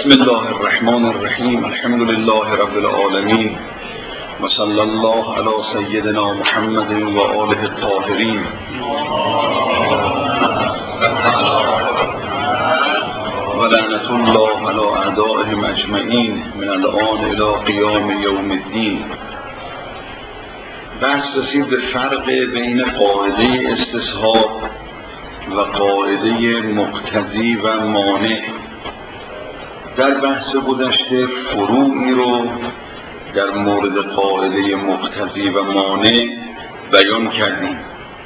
بسم الله الرحمن الرحیم. الحمد لله رب العالمین و صلی الله علی سیدنا محمد و آله الطاهرین. و لعنت الله علی اعدائهم اجمعین من الآن الی قیام یوم الدین. بحث رسید به فرق بین قاعده استصحاب و قاعده مقتضی و مانع. در بحث گذشته فروعی رو در مورد قاعده مقتضی و مانع بیان کردیم.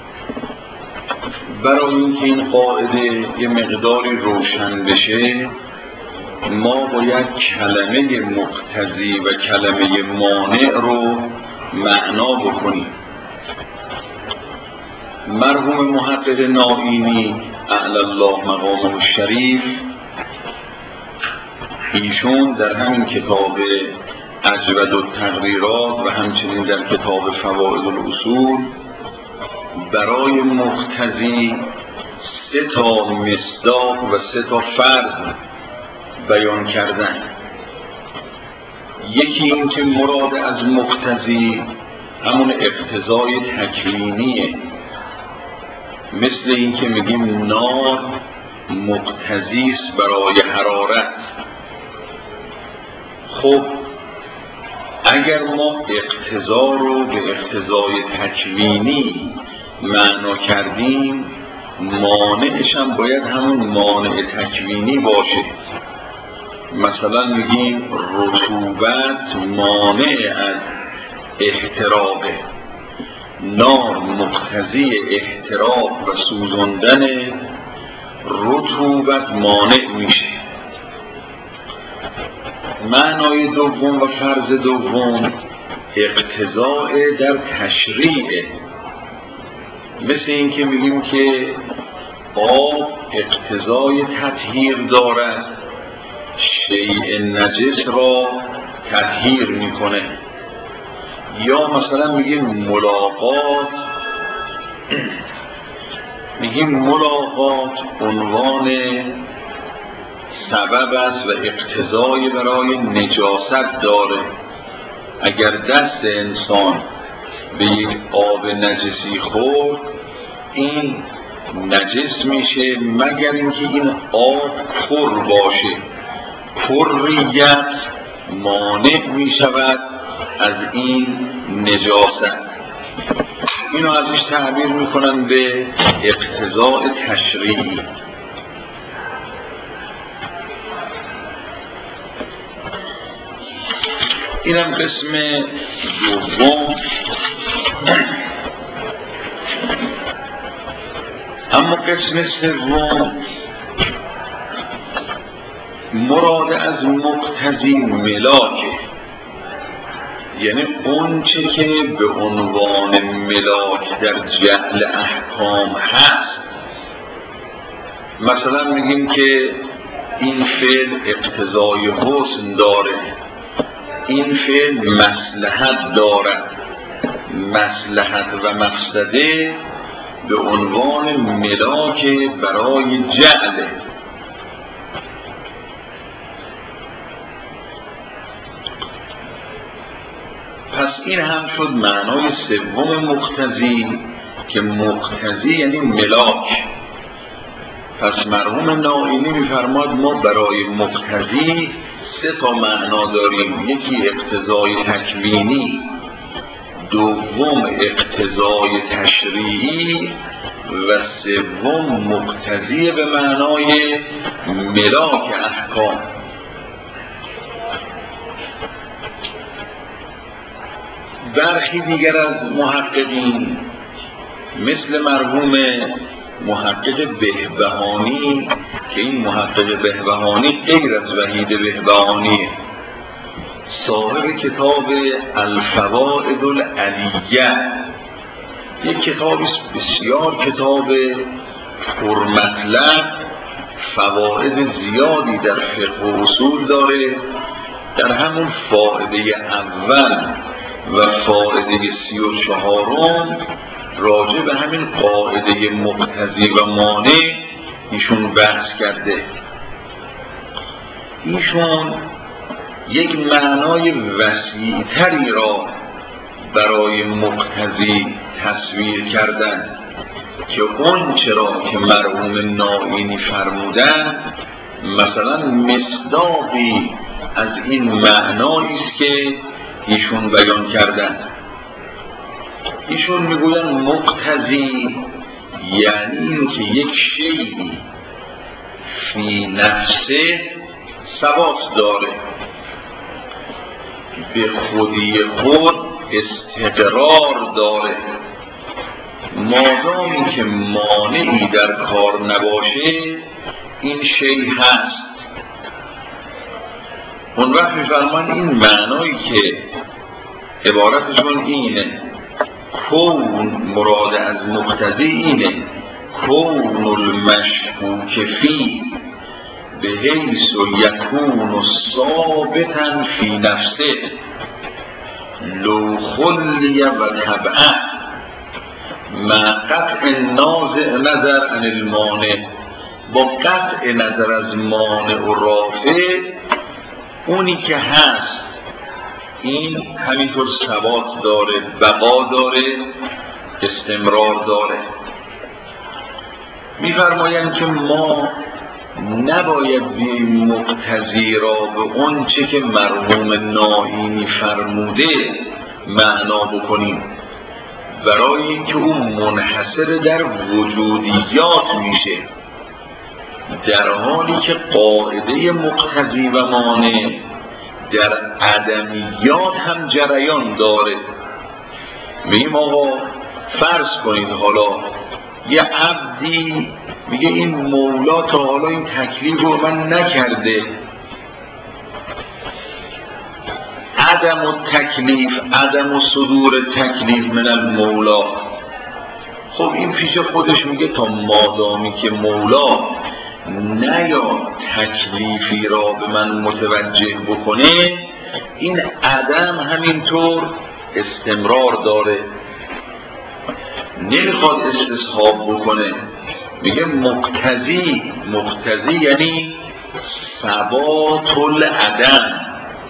برای اینکه این قاعده یه مقداری روشن بشه ما باید کلمه مقتضی و کلمه مانع رو معنا بکنیم. مرحوم محقق نائینی اعلی الله مقامه الشریف ایشون در همین کتاب اجود التقریرات و همچنین در کتاب فوائد الاصول برای مقتضی 3 مصداق و 3 فرض بیان کردن. یکی این که مراد از مقتضی همون اقتضای تکوینیه، مثل این که میگیم نار مقتضی است برای حرارت. خب اگر ما اقتضا رو به اقتضای تکوینی معنا کردیم، مانعش هم باید همون مانع تکوینی باشه. مثلا میگیم رطوبت مانع از احتراقه، نار مقتضی احتراق و سوزاندن، رطوبت مانع میشه. معنای دوم و فرض دوم اقتضاء در تشریع، مثل این که میگیم که آب اقتضای تطهیر دارد، شیء نجس را تطهیر میکنه. یا مثلا میگیم ملاقات عنوان سبب است و اقتضای برای نجاست داره. اگر دست انسان به یک آب نجسی خورد این نجس میشه، مگر اینکه این آب پر باشه. پریت مانع میشود از این نجاست. اینو ازش تعبیر میکنن به اقتضاء تشریعی. اینم قسم دوم. اما قسم سوم مراد از مقتضی ملاکه، یعنی اون چه که به عنوان ملاک در جعل احکام هست. مثلا میگیم که این فعل اقتضای حسن داره، این فعل مصلحت دارد. مصلحت و مقصده به عنوان ملاک برای جعله. پس این هم شد معنای سوم مقتضی، که مقتضی یعنی ملاک. پس مرحوم نائینی میفرماد ما برای مقتضی 3 معنا داریم. یکی اقتضای تکوینی، دوم اقتضای تشریعی و سوم مقتضی به معنای ملاک احکام. برخی دیگر از محققین مثل مرحوم محقق بهبهانی، که این محقق بهبهانی غیر از وحید بهبهانیه، صاحب کتاب الفوائد العلیه، یک کتابی بسیار کتاب پرمطلب، فواید زیادی در فقه و اصول داره. در همون فائده اول و فائده 34 راجع به همین قاعده مقتضی و مانع ایشون بحث کرده. ایشون یک معنای وسیع‌تری را برای مقتضی تصویر کردن که اون چرا که مرحوم نائینی فرمودن مثلا مصداقی از این معنایی است که ایشون بیان کردن. ایشون میگویند مقتضی یعنی این که یک شیئی فی نفسه ثبات داره، به خودی خود استقرار داره، مادامی که مانعی در کار نباشه این شیء هست. اون وقت می‌فرمان این معنایی که عبارتشون اینه، کون مراد از مقتضی اینه، کون المشکوک فی به حیث یکون ثابتا فی نفسه لو خلی و طبعه مع قطع نظر عن المانع، با قطع نظر از مانع و رافع اونی که هست این همینطور ثبات داره، بقا داره، استمرار داره. می‌فرمایند که ما نباید بیم مقتضی را به اون چه که مرحوم نائینی فرموده معنا بکنیم، برای اینکه اون منحصر در وجودیات میشه، در حالی که قاعده مقتضی و مانع در عدمیات هم جریان داره. میگیم آقا فرض کنید حالا یه عبدی میگه این مولا تا حالا این تکلیف رو من نکرده، عدم التکلیف، عدم صدور تکلیف من المولا. خب این پیش خودش میگه تا مادامی که مولا نیا تکلیفی را به من متوجه بکنه این عدم همینطور استمرار داره، نمیخواد استصحاب بکنه. میگه مقتضی، مقتضی یعنی ثبات العدم،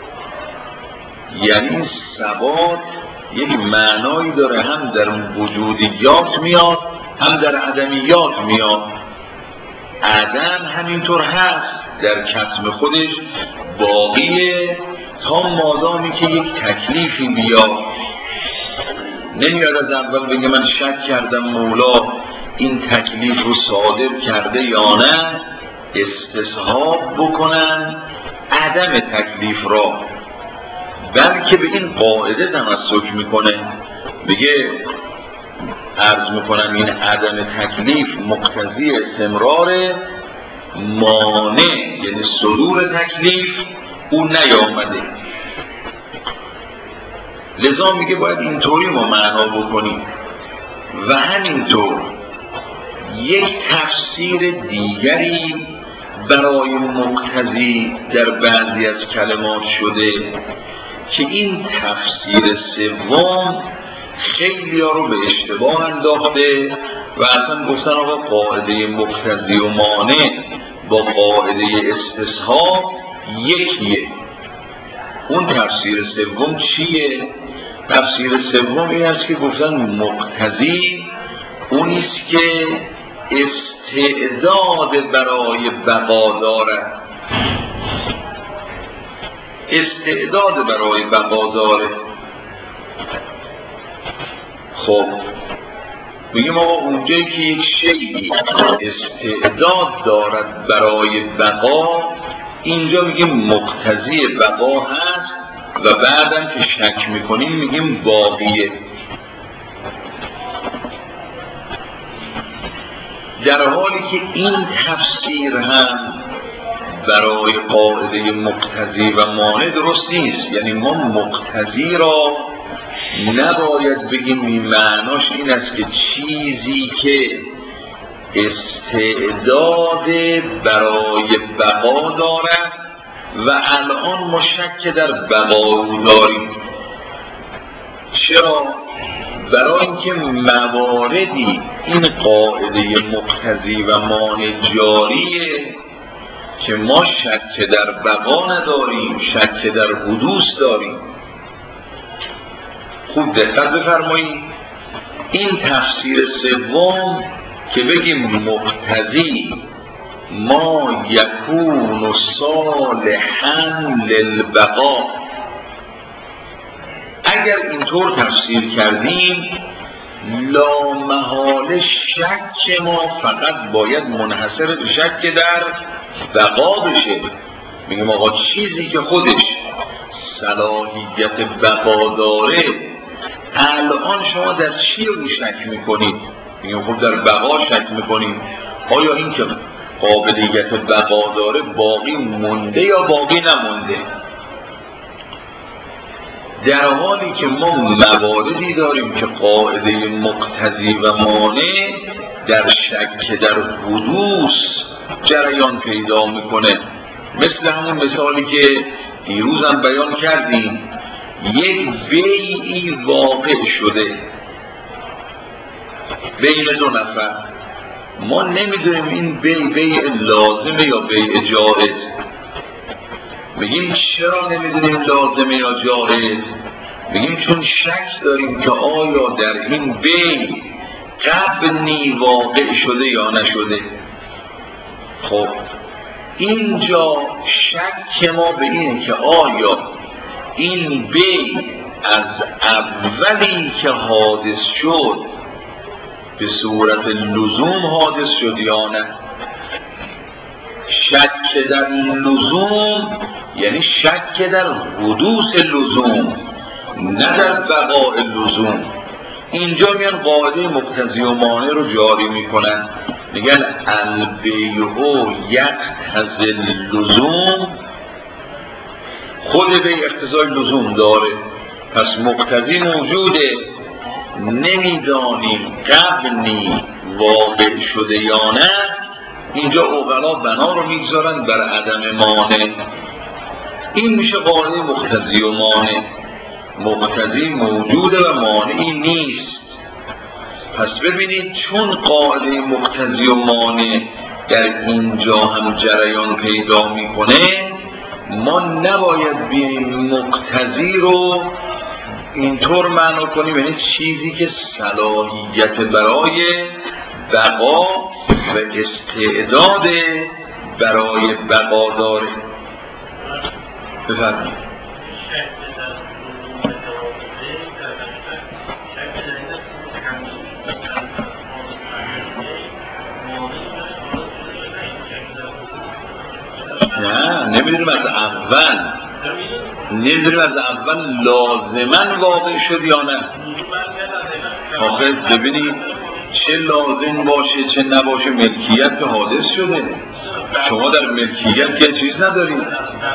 یعنی ثبات یک معنایی داره، هم در وجودیات میاد هم در عدمیات میاد. عدم همینطور هست در کتم خودش باقیه تا مادامی که یک تکلیفی بیاد. نمیاد از اول بگه من شک کردم مولا این تکلیف رو صادر کرده یا نه، استصحاب بکنن عدم تکلیف را، بلکه به این قاعده تمسک میکنه. بگه عرض میکنم این عدم تکلیف مقتضی استمرار، مانع یعنی صدور تکلیف او نیامده، لذا میگه باید اینطوری ما معنا بکنیم. و همینطور یک تفسیر دیگری برای مقتضی در بعضی از کلمات شده که این تفسیر سوم خیلی ها رو به اشتباه انداخته و اصلا گفتن آقا قاعده مقتضی و مانع با قاعده استصحاب یکیه. اون تفسیر سوم چیه؟ تفسیر سوم این است که گفتن مقتضی اونیست که استعداد برای بقا دارد، استعداد برای بقا داره. خب میگیم آقا اونجایی که یک شیئی استعداد دارد برای بقا، اینجا میگیم مقتضی بقا هست و بعدم که شک میکنیم میگیم باقیه. در حالی که این تفسیر هم برای قاعده مقتضی و مانع درست نیست. یعنی ما مقتضی را نباید بگیم این معناش این است که چیزی که استعداد برای بقا دارد و الان ما شک در بقا داریم. چرا؟ برای اینکه مواردی این قاعده مقتضی و مانع جاریه که ما شک در بقا نداریم، شک در حدوث داریم. خوب دقت بفرمایید، این تفسیر سوم که بگیم مقتضی ما یکون صالحا للبقا، اگر اینطور تفسیر کردیم لامحاله شک ما فقط باید منحصر به شک در بقا بشه. میگیم آقا چیزی که خودش صلاحیت بقا داره، الان شما در چی رو شک میکنید؟ میگیم خب در بقا شک میکنید. آیا این که قابلیت بقا داره باقی مونده یا باقی نمونده؟ در حالی که ما مواردی داریم که قاعده مقتضی و مانع در شک در حدوث جریان پیدا میکنه. مثل همون مثالی که دیروز هم بیان کردیم، یک بیعی واقع شده بین دو نفر، ما نمیدونیم این بیع لازمه یا بیع جائز. میگیم چرا نمیدونیم لازمه یا جائز؟ میگیم چون شک داریم که آیا در این بیع قبنی واقع شده یا نشده. خب اینجا شک ما به اینه که آیا این بیع از اولی که حادث شد به صورت لزوم حادث شد یا نه. شک در لزوم یعنی شک در حدوث لزوم، نه در بقاء لزوم. اینجا میان قاعده مقتضی و مانع رو جاری میکنن، میگن البیع یقتضی اللزوم، خود بیع اقتضای لزوم داره، پس مقتضی موجوده، نمیدانیم قبنی واقع شده یا نه. اینجا عقلا بنا رو میگذارن بر عدم مانع. این میشه قاعده مقتضی و مانع. مقتضی موجوده و مانعی نیست. پس ببینید چون قاعده مقتضی و مانع در اینجا هم جریان پیدا میکنه، ما نباید بیاییم مقتضی رو اینطور معنا کنیم، یعنی چیزی که صلاحیت برای بقا و استعداد برای بقا داره. بفرمایید. نه نمیدونیم از اول لازماً واقع شد یا نه. آخه ببینید چه لازم باشه چه نباشه ملکیت که حادث شده. شما در ملکیت که چیز ندارید،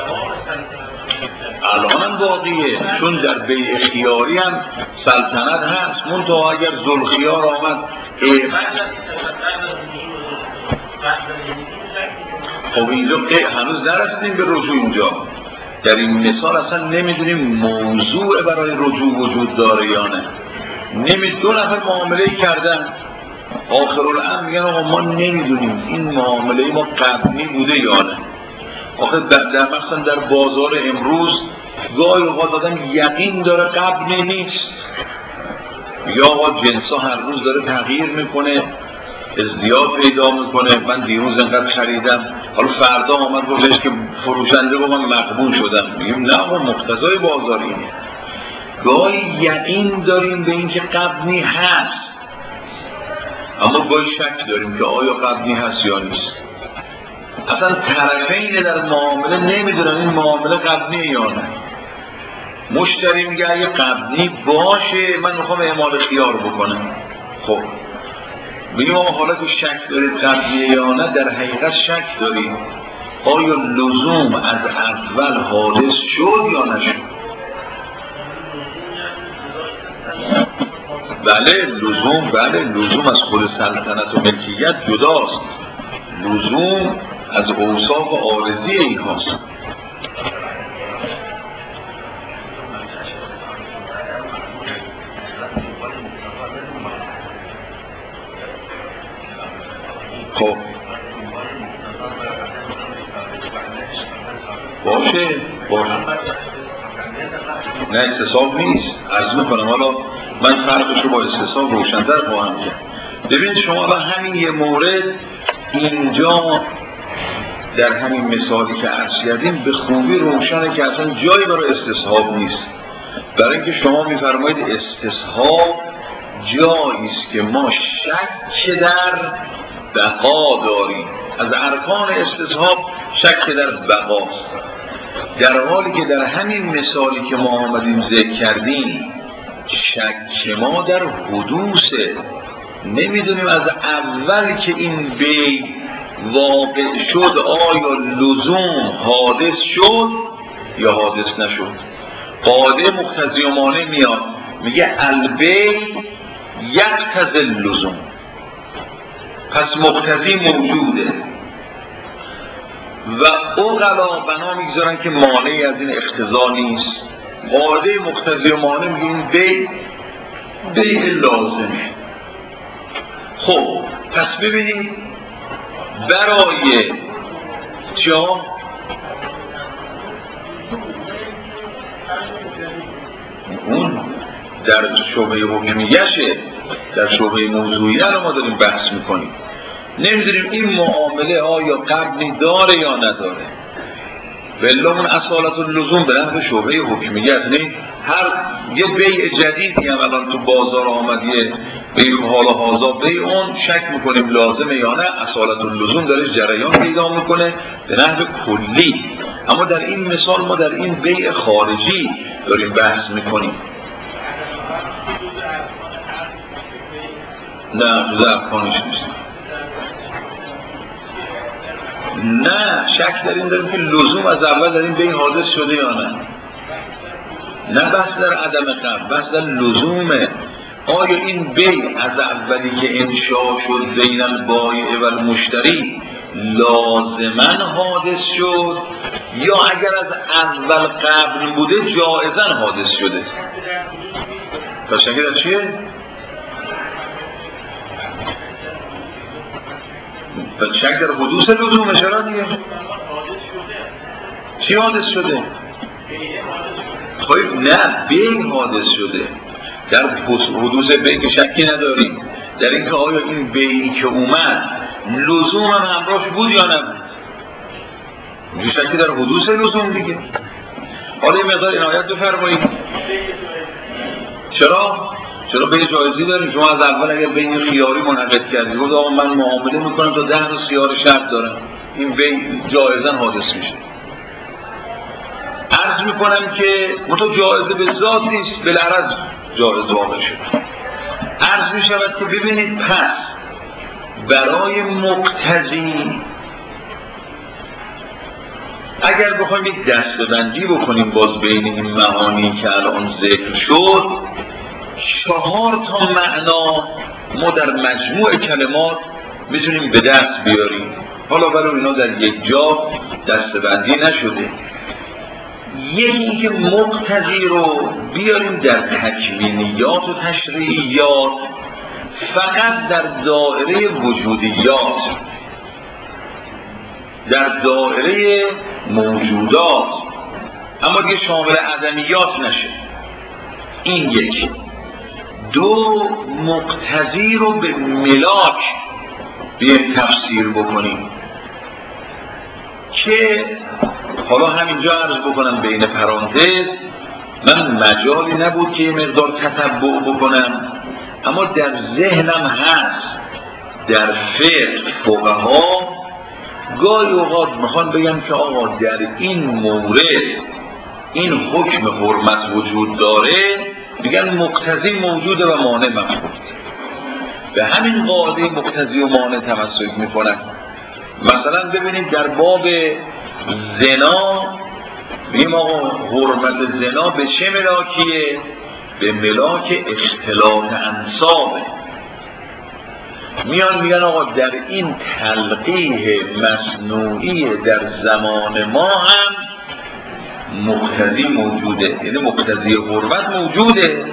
الان هم باقیه، چون در بیع خیاری هم سلطنت هست. منتها اگر ذوالخیار آمد خب اینجا هنوز نرسیدیم به رجوع. اینجا در این مثال اصلا نمیدونیم موضوع برای رجوع وجود داره یا نه. دو نفر معامله کردن، آخرالامر میگن آقا ما نمیدونیم این معامله ما قبلی بوده یا نه. آخه در مثلا در بازار امروز گاهی اوقات آدم یقین داره قبلی نیست، یا آقا جنسا هر روز داره تغییر میکنه، ازدیاد پیدا میکنه. من دیروز انقدر خریدم، حالا فردا آمد گفتش که فروشنده با من مقبول شدم. میگیم نه آقا مقتضای بازار اینه. گاهی یقین داریم به این که قبلی هست، اما گاهی شک داریم که آیا قبلی هست یا نیست. اصلا طرفین در معامله نمیدونن این معامله قبلی یا نه. مشتری میگه اگه قبلی باشه من میخوام اعمال خیار بکنم. خب میگم آقا حالا که شک دارید قبلیه یا نه، در حقیقت شک دارید آیا لزوم از اول حادث شد یا نشد. بله لزوم از خود سلطنت و ملکیت جداست. لزوم از اوصاف عارضی این هاست. خب باشه نه استصحاب نیست. عرض میکنم حالا من فرقش رو با استصحاب روشن‌تر خواهم کرد. ببین شما الان همین یه مورد اینجا در همین مثالی که عرض کردیم به خوبی روشنه که اصلا جایی برای استصحاب نیست. برای اینکه شما میفرمایید استصحاب جایی است که ما شک در بقا داریم. از ارکان استصحاب شک در بقاست، در حالی که در همین مثالی که ما آمدیم ذکر کردیم شک ما در حدوثه. نمیدونیم از اول که این بی واقع شد آیا لزوم حادث شد یا حادث نشد. قاعده مقتضی و مانع میاد میگه البی یقتضی اللزوم، پس مقتضی موجوده و عقلا بنا میگذارن که مانعی از این اقتضا نیست. قاعده مقتضی و مانع میگه این بی لازمه. خب پس ببینید برای جا اون در شبهه حکمیشه، در شبهه موضوعیه رو ما داریم بحث میکنیم. نمیدونیم این معامله آیا قبلی داره یا نداره. بلامون اصالت اللزوم به نحو شبهه حکمیه. یعنی هر یه بیع جدیدی هم الان تو بازار آمدیه بیع حال هازا بیع اون شک میکنیم لازمه یا نه. اصالت اللزوم داره جریان پیدا میکنه به نحو کلی. اما در این مثال ما در این بیع خارجی داریم بحث میکنیم. نه جزء ارکانش نیست. نه شک در این داریم که لزوم از اول در این بیع حادث شده یا نه. نه بحث در عدم قبل، بحث در لزومه. آیا این بیع از اولی که انشاء شد بین البایع و المشتری لازما حادث شد یا اگر از اول قبل بوده جائزا حادث شده؟ پس شک در چیه؟ پس شک در حدوث لزومه. چرا دیگه؟ چی حادث شده؟ خب نه بیع حادث شده. در حدوث بیع که شکی نداریم در اینکه آیا این بیعی که اومد لزوم هم همراهش بود یا نبود. شکی در حدوث لزوم دیگه. حالا یه مقدار عنایت بفرمایید. چرا بیع جایزی داریم؟ شما از اول اگر بیع خیاری منعقد کردید گفت آقا من معامله میکنم تا 10 تا سیار شرط دارم، این بیع جایزا حادث میشه. عرض میکنم که مطلب جایزه به ذات نیست، بالعرض جایز واقع شد. عرض میشود که ببینید پس برای مقتضی اگر بخوایم یک دسته‌بندی بکنیم باز بین این معانی که الان ذکر شد 4 تا معنا ما در مجموع کلمات میتونیم به دست بیاریم. حالا ولی اینا در یک جا دسته‌بندی نشده. یکی که مقتضی رو بیاریم در تکوینیات و تشریعیات فقط در دایره وجودیات، در دایره موجودات، اما دیگه شامل عدمیات نشه. این یکی. دو، مقتضی رو به ملاک بیایم تفسیر بکنیم که حالا همینجا عرض بکنم بین پرانتز من مجالی نبود که یه مقدار تتبع بکنم، اما در ذهنم هست در فقها گاهی اوقات میخوان بگم که آقا در این مورد این حکم حرمت وجود داره، میگن مقتضی موجوده و مانع مفقود. به همین قاعده مقتضی و مانع تمسک میکنن. مثلا ببینید در باب زنا میگیم آقا حرمت زنا به چه ملاکیه؟ به ملاک اختلاط انسابه. میان میگن آقا در این تلقیح مصنوعی در زمان ما هم مقتضی موجوده، یعنی مقتضی حرمت موجوده،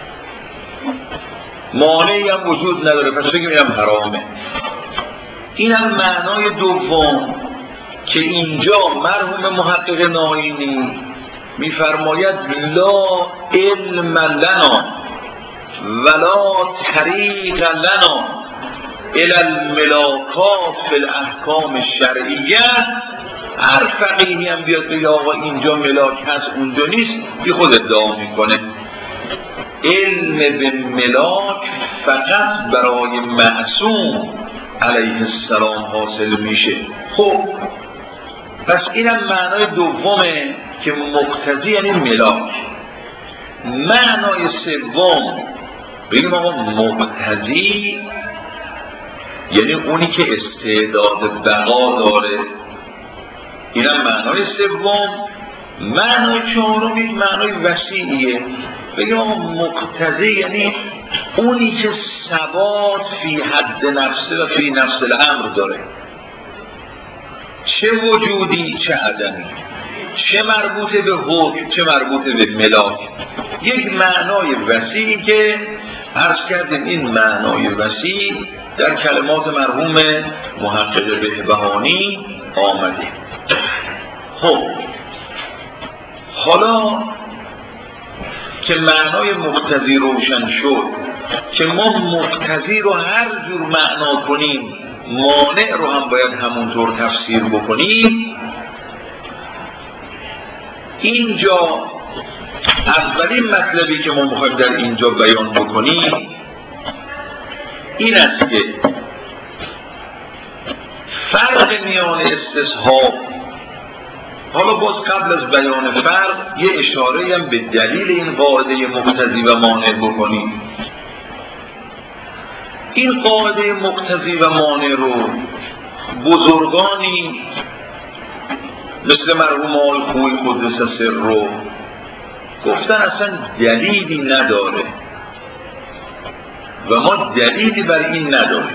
مانعی هم وجود نداره، پس بگیم اینم حرامه. این هم معنای دوم. که اینجا مرحوم محقق ناینی میفرماید لا علم لنا ولا طریق لنا الی الملاکات فی الاحکام الشرعیه. هر فقیهی هم بیاد بگه آقا اینجا ملاک هست اونجا نیست، بی خود ادعا میکنه. علم به ملاک فقط برای معصوم علیه السلام حاصل میشه. خب پس اینم معنای دومه که مقتضی یعنی ملاک. معنای سوم بگیم آقا مقتضی یعنی اونی که استعداد بقا داره. اینم معنای سوم. معنای چهارم یک معنای وسیعیه، بگیم آقا مقتضی یعنی اونی که ثبات فی حد نفسه و فی نفس الامر داره، چه وجودی چه عدمی، چه مربوط به حکم چه مربوط به ملاک. یک معنای وسیعی که عرض کردیم این معنای وسیع در کلمات مرحوم محقق بهبهانی آمده. خب حالا که معنای مقتضی روشن شد که ما مقتضی رو هر جور معنا کنیم مانع رو هم باید همونطور تفسیر بکنیم. اینجا اولین مطلبی که ما میخوایم در اینجا بیان بکنیم این است که فرق میان استصحاب، حالا باز قبل از بیان فرق یه اشاره هم به دلیل این قاعده مقتضی و مانع بکنیم. این قاعده مقتضی و مانع رو بزرگانی مثل مرحوم آقای خویی قدس سر رو گفتن اصلا دلیلی نداره و ما دلیلی بر این نداریم.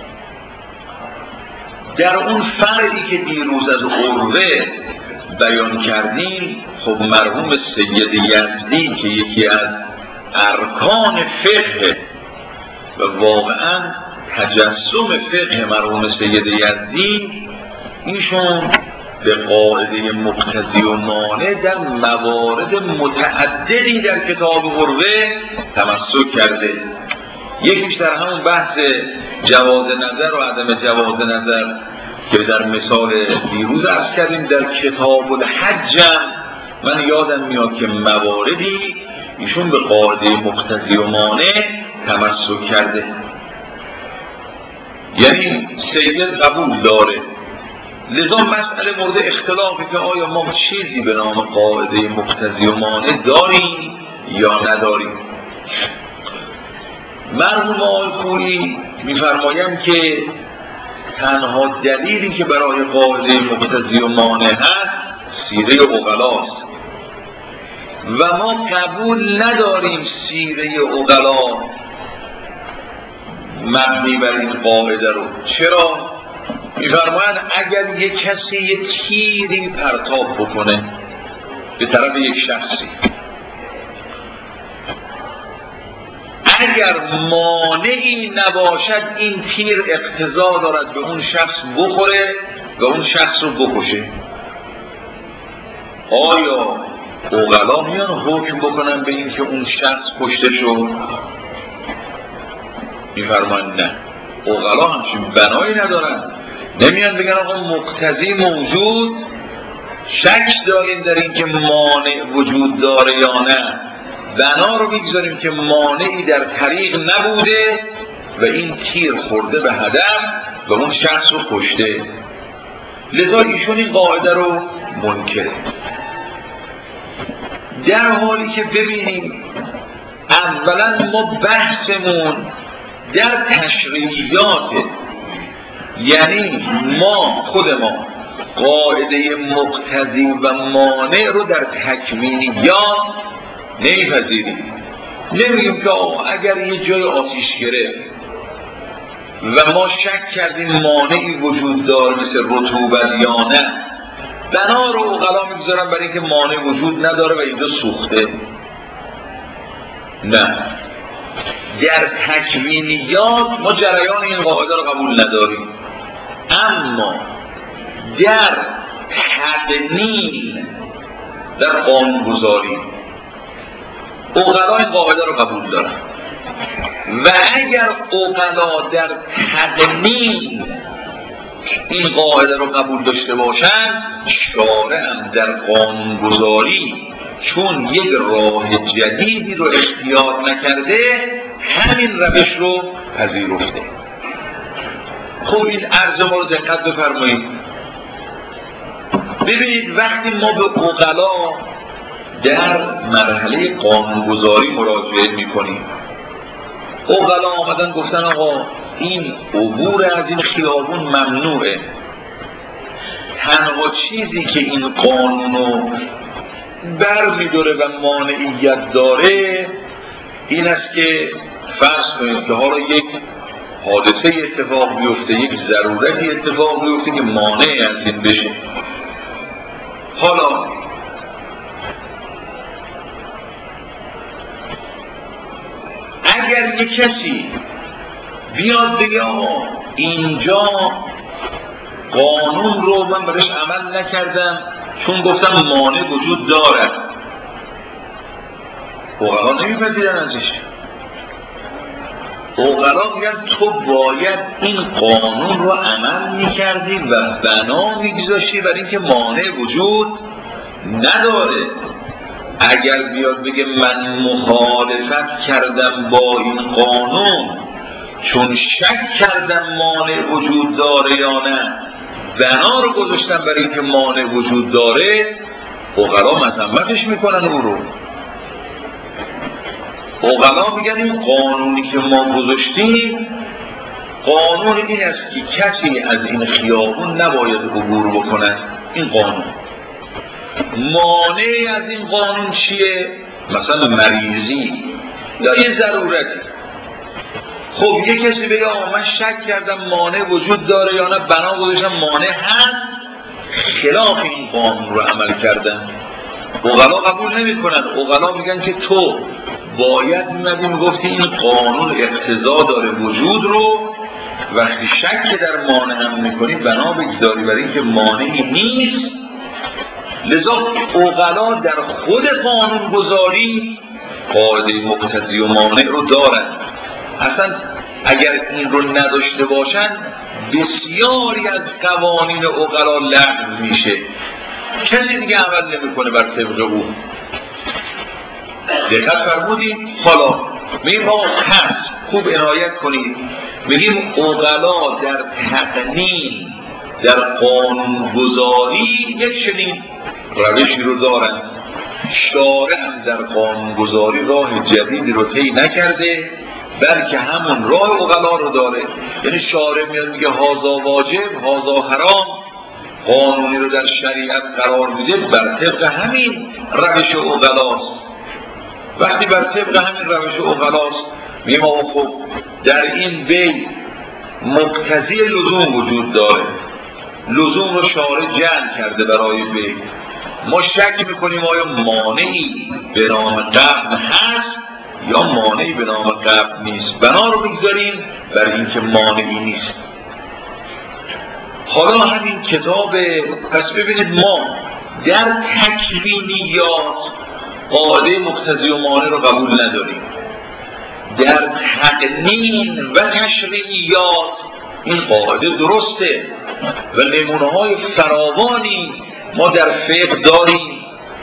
در اون فرقی که دیروز از عروه بیان کردیم، خب مرحوم سید یزدی که یکی از ارکان فقه و واقعا تجسم فقه مرحوم سید یزدی، ایشون به قاعده مقتضی و مانع در موارد متعددی در کتاب عروه تمسک کرده. یکیش در همون بحث جواز نظر و عدم جواز نظر که در مثال دیروز عرض کردیم در کتاب الحج من یادم میاد که مواردی ایشون به قاعده مقتضی و مانع تمسک کرده. یعنی سید قبول داره. لذا مسئله مورد اختلافه که آیا ما چیزی به نام قاعده مقتضی و مانع داریم یا نداریم. مرحوم آقای خویی میفرمایند که تنها دلیلی که برای قاعده مقتضی و مانع هست سیره عقلاست و ما قبول نداریم سیره عقلا مبنی بر این قاعده رو. چرا؟ میفرمایند اگر یک کسی یک تیری پرتاب بکنه به طرف یک شخصی، اگر مانعی نباشد این تیر اقتضا دارد به اون شخص بخوره و اون شخص رو بکشه. آیا عقلا میان حکم بکنن به این که اون شخص کشته شد؟ میفرمایند نه، عقلا همچین بنایی ندارن. نمیان بگن آقا مقتضی موجود، شک داریم در این که مانع وجود داره یا نه، بنا رو میگذاریم که مانعی در طریق نبوده و این تیر خورده به هدف و اون شخص رو کشته. لذا ایشون این قاعده رو منکره. در حالی که ببینیم اولا ما بحثمون در تشریعیات، یعنی خود ما قاعده مقتضی و مانع رو در تکوینیات نمیپذیریم. نمیگیم که اگر یه جای آتیش گرفت و ما شک کردیم مانعی وجود داره مثل رطوبت یا نه، بنا رو عقلا میگذارن برای اینکه مانع وجود نداره و اینجا سوخته. نه، در تکوینیات ما جریان این قاعده رو قبول نداریم، اما در تقنین در قانونگذاری، عقلا این قاعده رو قبول دارن و اگر عقلا در تقنین این قاعده رو قبول داشته باشن، شارع هم در قانونگذاری چون یک راه جدیدی رو اختیار نکرده همین روش رو پذیرفته. خب این عرض ما رو دقت بفرمایید. ببینید وقتی ما به عقلا در مرحله قانونگذاری مراجعه میکنیم، عقلا آمدن گفتن آقا این عبور از این خیابون ممنوعه، تنها چیزی که این قانونو بر میداره و مانعیت داره این است که فرض کنید که حالا یک حادثه اتفاق بیفته، یک ضرورتی اتفاق بیفته که مانع از این بشه. حالا اگر یک کسی بیاد بگه آقا اینجا قانون رو من برش عمل نکردم چون گفتم مانع وجود دارد، عقلا نمیپذیرن ازش. عقلا میگن تو باید این قانون رو عمل میکردی و بنا میگذاشتی برای اینکه مانع وجود نداره. اگر بیاد بگه من مخالفت کردم با این قانون چون شک کردم مانع وجود داره یا نه، بنا رو گذاشتم برای اینکه مانع وجود داره، عقلا مذمتش میکنن او رو. عقلا میگن این قانونی که ما گذاشتیم قانون این است که کسی از این خیابون نباید عبور بکنه. این قانون مانع از این قانون چیه؟ مثلا مریضی یا یه ضرورتی. خب یه کسی بگه من شک کردم مانع وجود داره یا نه، بنا گذاشتم مانع هست، خلاف این قانون رو عمل کردن. عقلا قبول نمی کنن. عقلا میگن که تو باید میمدی میگفتی این قانون اقتضا داره وجود رو، وقتی شک در مانع هم میکنی بنا بگذاری برای اینکه مانعی نیست. لذا عقلا در خود قانون گذاری قاعده مقتضی و مانع رو دارن. اصلا اگر این رو نداشته باشن بسیاری از قوانین عقلا لغو میشه، کسی دیگه عمل نمیکنه بر طبق او. دقت فرمودید؟ حالا میگیم آقا پس خوب عنایت کنید، میگیم عقلا در تقنین در قانون گذاری یک چنین روشی رو دارن. شارع هم در قانون گذاری راه جدیدی رو طی نکرده بلکه همون راه عقلا رو داره. یعنی شارع میاد میگه هازا واجب هازا حرام، قانونی رو در شریعت قرار میده بر طبق همین روش عقلاست. وقتی بر طبق همین روش عقلاست میگه ما خب در این بین مقتضی لزوم وجود داره، لزوم رو شارع جعل کرده برای بین. ما شک میکنیم آیا مانعی به نام قبل هست یا مانعی به نام قبل نیست، بنا رو بگذاریم برای اینکه مانعی نیست. حالا همین کتاب پس ببینید ما در تکوینیات قاعده مقتضی و مانع رو قبول نداریم، در تقنین و تشریعیات این قاعده درسته و نمونه های فراوانی ما در فقه داریم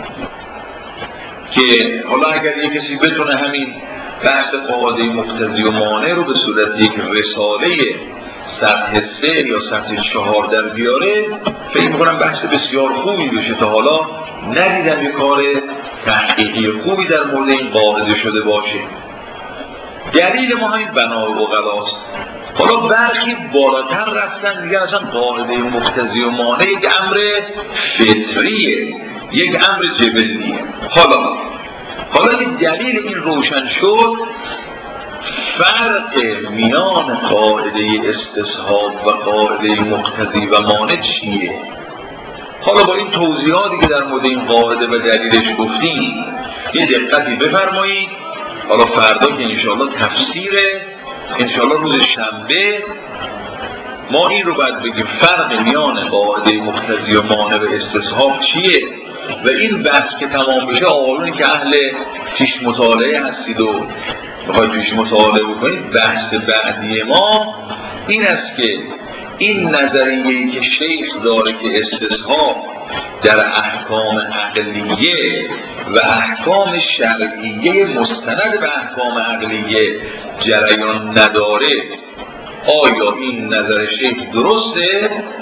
که حالا اگر یک کسی بتونه همین بحث قاعده مقتضی و مانع رو به صورت یک رساله سطح 3 یا سطح 4 در بیاره، فکر میکنم بحث بسیار خوبی بشه. تا حالا ندیدم یک کار تحقیقی خوبی در مورد این قاعده شده باشه. دلیل ما همین بنا و عقلاست. حالا برخی بالاتر رفتن دیگه اصلا قاعده مقتضی و مانع یک امر فطریه، یک امر جبلیه. حالا دلیل این روشن شد، فرق میان قاعده استصحاب و قاعده مقتضی و مانع چیه؟ حالا با این توضیحاتی که در مورد این قاعده و دلیلش گفتیم یه دقتی بفرمایید. حالا فردا که انشاءالله تفسیره، انشاءالله روز شنبه ما این رو باید بگیم فرق میان قاعده مقتضی و مانع و استصحاب چیه. و این بحث که تمام بشه، آقایونی که اهل پیش مطالعه هستید و بخواید پیش مطالعه بکنید، بحث بعدی ما این است که این نظریه‌ای که شیخ داره که استصحاب در احکام عقلیه و احکام شرعیه مستند به احکام عقلیه جریان نداره، آیا این نظر شیخ درسته